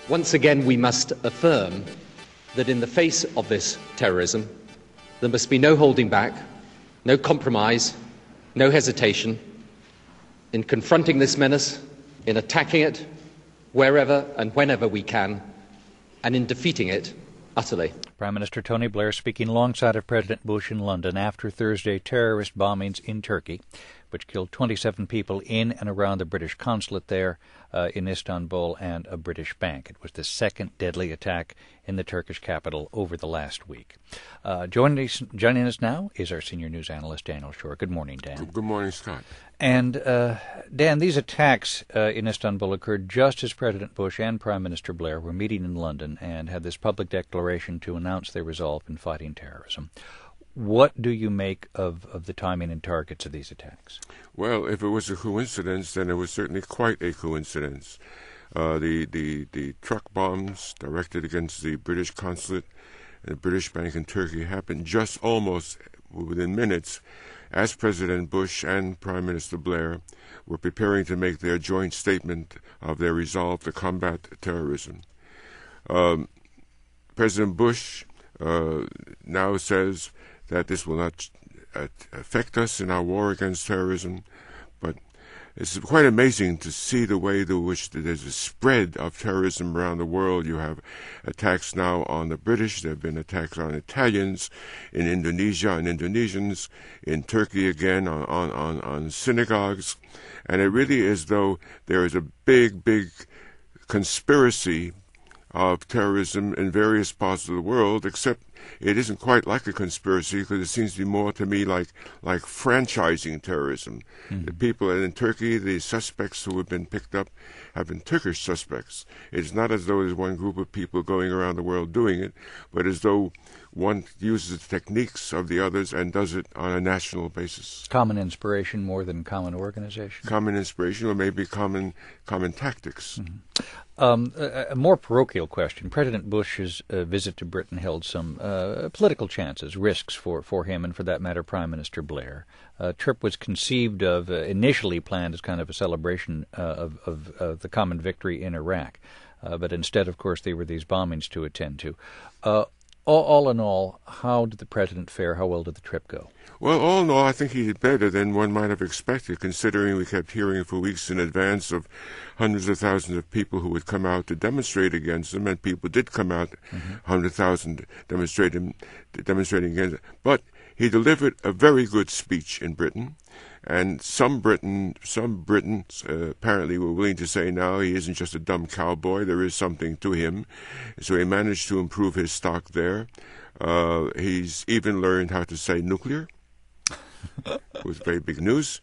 Once again, we must affirm that in the face of this terrorism, there must be no holding back, no compromise, no hesitation in confronting this menace, in attacking it wherever and whenever we can, and in defeating it utterly. Prime Minister Tony Blair speaking alongside of President Bush in London after Thursday terrorist bombings in Turkey, which killed 27 people in and around the British consulate there in Istanbul and a British bank. It was the second deadly attack in the Turkish capital over the last week. Joining us now is our senior news analyst, Daniel Shore. Good morning, Dan. Good morning, Scott. And, Dan, these attacks in Istanbul occurred just as President Bush and Prime Minister Blair were meeting in London and had this public declaration to announce their resolve in fighting terrorism. What do you make of the timing and targets of these attacks? Well, if it was a coincidence, then it was certainly quite a coincidence. The truck bombs directed against the British consulate and the British bank in Turkey happened just almost within minutes as President Bush and Prime Minister Blair were preparing to make their joint statement of their resolve to combat terrorism. President Bush now says that this will not affect us in our war against terrorism, but it's quite amazing to see the way in which there's a spread of terrorism around the world. You have attacks now on the British. There have been attacks on Italians in Indonesia, and Indonesians in Turkey again on synagogues. And it really is though there is a big conspiracy of terrorism in various parts of the world, except it isn't quite like a conspiracy because it seems to be more to me like franchising terrorism. Mm-hmm. The people in Turkey, the suspects who have been picked up have been Turkish suspects. It's not as though there's one group of people going around the world doing it, but as though one uses the techniques of the others and does it on a national basis. Common inspiration more than common organization? Common inspiration or maybe common tactics. Mm-hmm. A more parochial question. President Bush's visit to Britain held some political risks for him and, for that matter, Prime Minister Blair. Trip was conceived of, initially planned as kind of a celebration of the common victory in Iraq. But instead, of course, there were these bombings to attend to. All in all, how did the president fare? How well did the trip go? Well, all in all, I think he did better than one might have expected, considering we kept hearing for weeks in advance of hundreds of thousands of people who would come out to demonstrate against him, and people did come out, 100,000 demonstrating against him. But he delivered a very good speech in Britain, and some Britons apparently were willing to say now he isn't just a dumb cowboy, there is something to him. So he managed to improve his stock there. He's even learned how to say nuclear. It was very big news.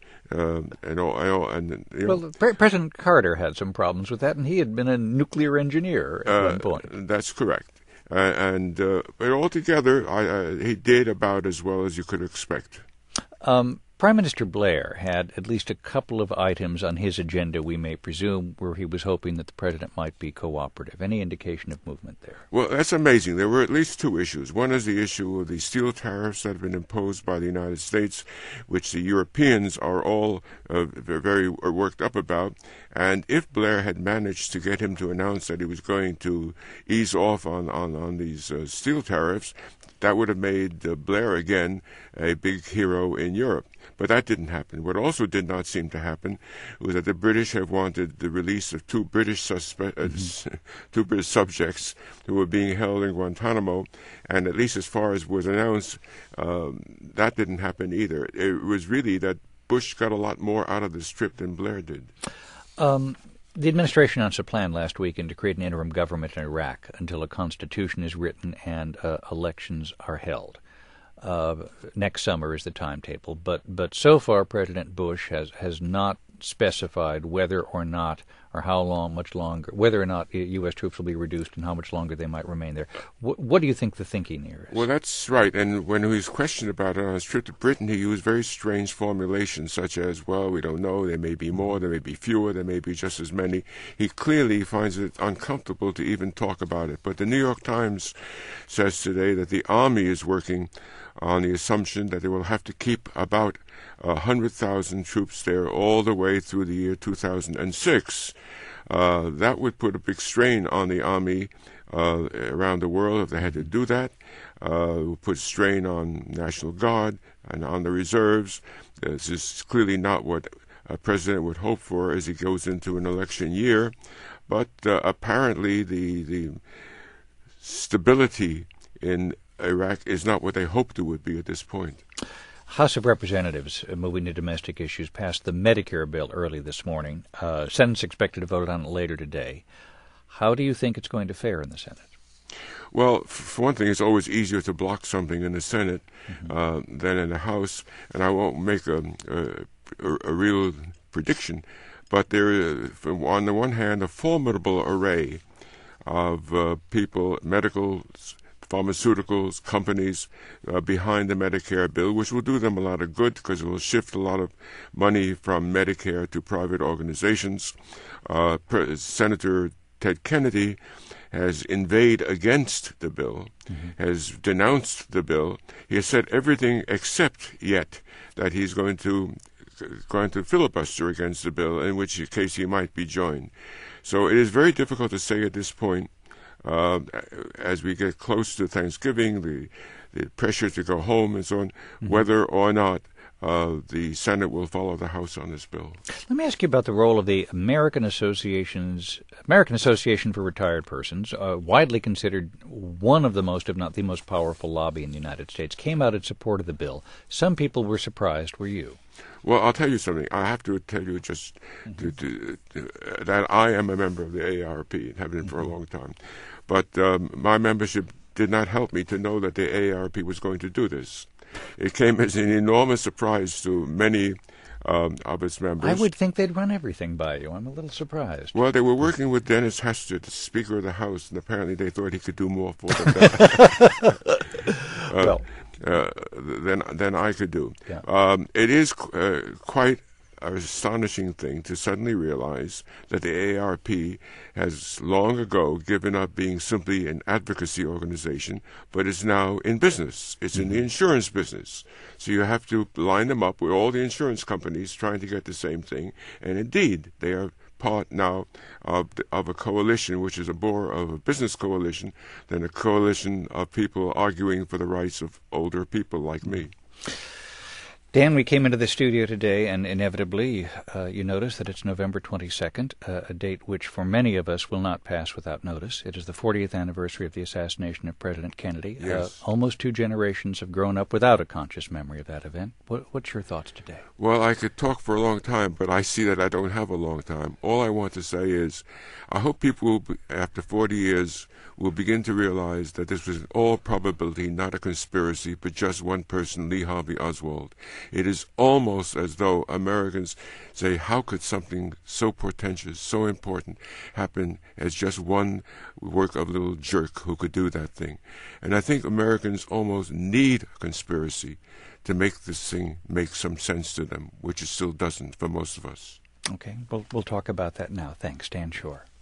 President Carter had some problems with that, and he had been a nuclear engineer at one point. That's correct. But altogether, he did about as well as you could expect. Prime Minister Blair had at least a couple of items on his agenda, we may presume, where he was hoping that the president might be cooperative. Any indication of movement there? Well, that's amazing. There were at least two issues. One is the issue of the steel tariffs that have been imposed by the United States, which the Europeans are all very worked up about. And if Blair had managed to get him to announce that he was going to ease off on these steel tariffs, that would have made Blair again a big hero in Europe. But that didn't happen. What also did not seem to happen was that the British have wanted the release of two British subjects who were being held in Guantanamo, and at least as far as was announced, that didn't happen either. It was really that Bush got a lot more out of this trip than Blair did. The administration announced a plan last weekend to create an interim government in Iraq until a constitution is written and elections are held. Next summer is the timetable, but so far President Bush has not specified whether or not, or how long, much longer, whether or not U.S. troops will be reduced and how much longer they might remain there. What do you think the thinking here is? Well, that's right. And when he was questioned about it on his trip to Britain, he used very strange formulations such as, well, we don't know, there may be more, there may be fewer, there may be just as many. He clearly finds it uncomfortable to even talk about it. But the New York Times says today that the Army is working on the assumption that they will have to keep about 100,000 troops there all the way through the year 2006. That would put a big strain on the Army around the world if they had to do that. It would put strain on National Guard and on the reserves. This is clearly not what a president would hope for as he goes into an election year. But apparently the stability in Iraq is not what they hoped it would be at this point. House of Representatives, moving to domestic issues, passed the Medicare bill early this morning. Senate's expected to vote on it later today. How do you think it's going to fare in the Senate? Well, for one thing, it's always easier to block something in the Senate than in the House, and I won't make a real prediction, but there is, on the one hand, a formidable array of people, medicals, pharmaceuticals, companies behind the Medicare bill, which will do them a lot of good because it will shift a lot of money from Medicare to private organizations. Senator Ted Kennedy has inveiged against the bill, has denounced the bill. He has said everything except yet that he's going to filibuster against the bill, in which case he might be joined. So it is very difficult to say at this point, as we get close to Thanksgiving, the pressure to go home and so on, whether or not the Senate will follow the House on this bill. Let me ask you about the role of the American Association for Retired Persons, widely considered one of the most, if not the most powerful lobby in the United States, came out in support of the bill. Some people were surprised. Were you? Well, I'll tell you something. I have to tell you just that I am a member of the AARP and have been for a long time. But my membership did not help me to know that the AARP was going to do this. It came as an enormous surprise to many of its members. I would think they'd run everything by you. I'm a little surprised. Well, they were working with Dennis Hester, the Speaker of the House, and apparently they thought he could do more for them than I could do. Yeah. It is quite an astonishing thing to suddenly realize that the AARP has long ago given up being simply an advocacy organization, but is now in business. It's in the insurance business. So you have to line them up with all the insurance companies trying to get the same thing. And indeed, they are part now of a coalition, which is more of a business coalition than a coalition of people arguing for the rights of older people like me. Dan, we came into the studio today, and inevitably you notice that it's November 22nd, a date which for many of us will not pass without notice. It is the 40th anniversary of the assassination of President Kennedy. Yes. Almost 2 generations have grown up without a conscious memory of that event. What's your thoughts today? Well, I could talk for a long time, but I see that I don't have a long time. All I want to say is I hope people, after 40 years, will begin to realize that this was in all probability not a conspiracy, but just one person, Lee Harvey Oswald. It is almost as though Americans say, how could something so portentous, so important, happen as just one work of a little jerk who could do that thing? And I think Americans almost need a conspiracy to make this thing make some sense to them, which it still doesn't for most of us. Okay, we'll talk about that now. Thanks, Dan Shor.